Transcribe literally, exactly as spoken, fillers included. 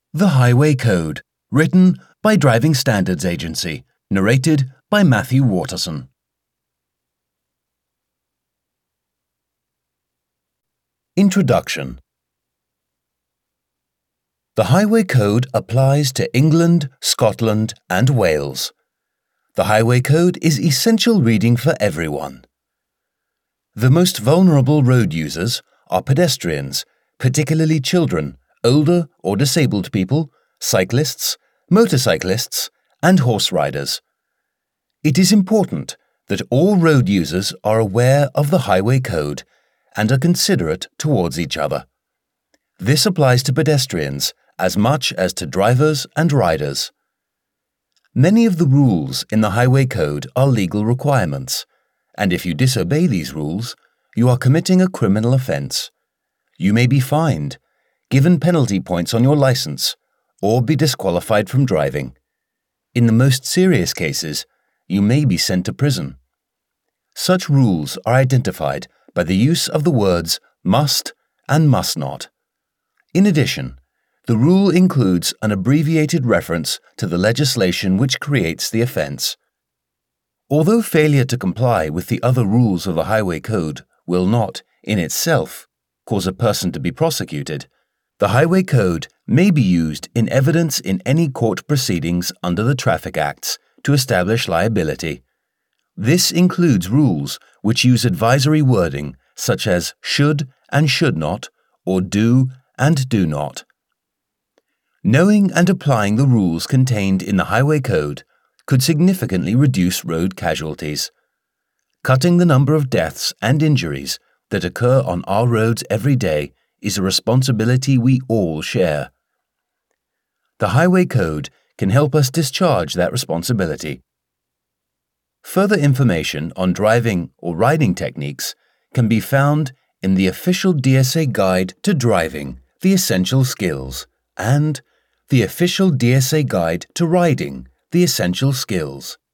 The Highway Code, written by Driving Standards Agency, narrated by Matthew Waterson. Introduction. The Highway Code applies to England, Scotland, and Wales. The Highway Code is essential reading for everyone. The most vulnerable road users are pedestrians, particularly children, older or disabled people, cyclists, motorcyclists, and horse riders. It is important that all road users are aware of the Highway Code and are considerate towards each other. This applies to pedestrians as much as to drivers and riders. Many of the rules in the Highway Code are legal requirements, and if you disobey these rules, you are committing a criminal offence. You may be fined, given penalty points on your licence, or be disqualified from driving. In the most serious cases, you may be sent to prison. Such rules are identified by the use of the words must and must not. In addition, the rule includes an abbreviated reference to the legislation which creates the offence. Although failure to comply with the other rules of the Highway Code will not, in itself, cause a person to be prosecuted, the Highway Code may be used in evidence in any court proceedings under the Traffic Acts to establish liability. This includes rules which use advisory wording such as should and should not, or do and do not. Knowing and applying the rules contained in the Highway Code could significantly reduce road casualties. Cutting the number of deaths and injuries that occur on our roads every day is a responsibility we all share. The Highway Code can help us discharge that responsibility. Further information on driving or riding techniques can be found in the official D S A Guide to Driving, the Essential Skills, and the official D S A Guide to Riding, the Essential Skills.